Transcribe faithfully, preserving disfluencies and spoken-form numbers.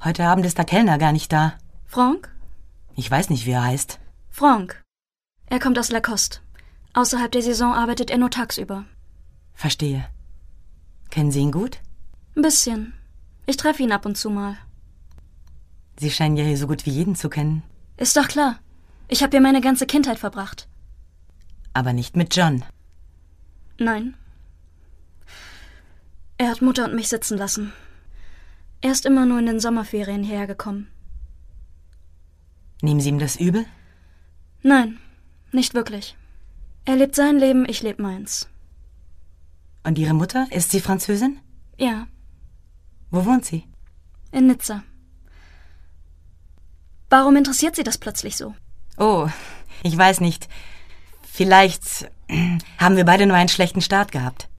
Heute Abend ist der Kellner gar nicht da. Franck? Ich weiß nicht, wie er heißt. Franck. Er kommt aus Lacoste. Außerhalb der Saison arbeitet er nur tagsüber. Verstehe. Kennen Sie ihn gut? Ein bisschen. Ich treffe ihn ab und zu mal. Sie scheinen ja hier so gut wie jeden zu kennen. Ist doch klar. Ich habe hier meine ganze Kindheit verbracht. Aber nicht mit John. Nein. Er hat Mutter und mich sitzen lassen. Er ist immer nur in den Sommerferien hierher gekommen. Nehmen Sie ihm das übel? Nein, nicht wirklich. Er lebt sein Leben, ich lebe meins. Und Ihre Mutter, ist sie Französin? Ja. Wo wohnt sie? In Nizza. Warum interessiert Sie das plötzlich so? Oh, ich weiß nicht. Vielleicht haben wir beide nur einen schlechten Start gehabt.